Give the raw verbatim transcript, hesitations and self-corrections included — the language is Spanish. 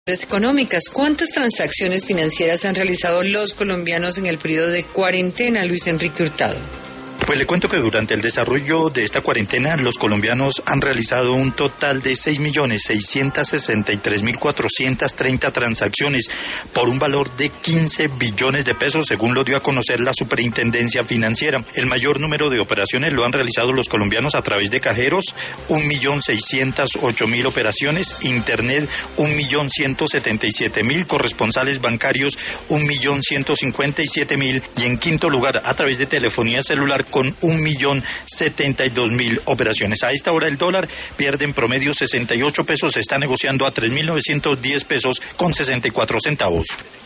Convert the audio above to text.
Económicas. ¿Cuántas transacciones financieras han realizado los colombianos en el periodo de cuarentena, Luis Enrique Hurtado? Pues le cuento que durante el desarrollo de esta cuarentena los colombianos han realizado un total de seis millones seiscientos sesenta y tres mil cuatrocientas treinta transacciones por un valor de quince billones de pesos, según lo dio a conocer la Superintendencia Financiera. El mayor número de operaciones lo han realizado los colombianos a través de cajeros, un millón seiscientos ocho mil operaciones, internet un millón ciento setenta y siete mil, corresponsales bancarios un millón ciento cincuenta y siete mil y en quinto lugar a través de telefonía celular con un millón setenta y dos mil operaciones. A esta hora el dólar pierde en promedio sesenta y ocho pesos, se está negociando a tres mil novecientos diez pesos con sesenta y cuatro centavos.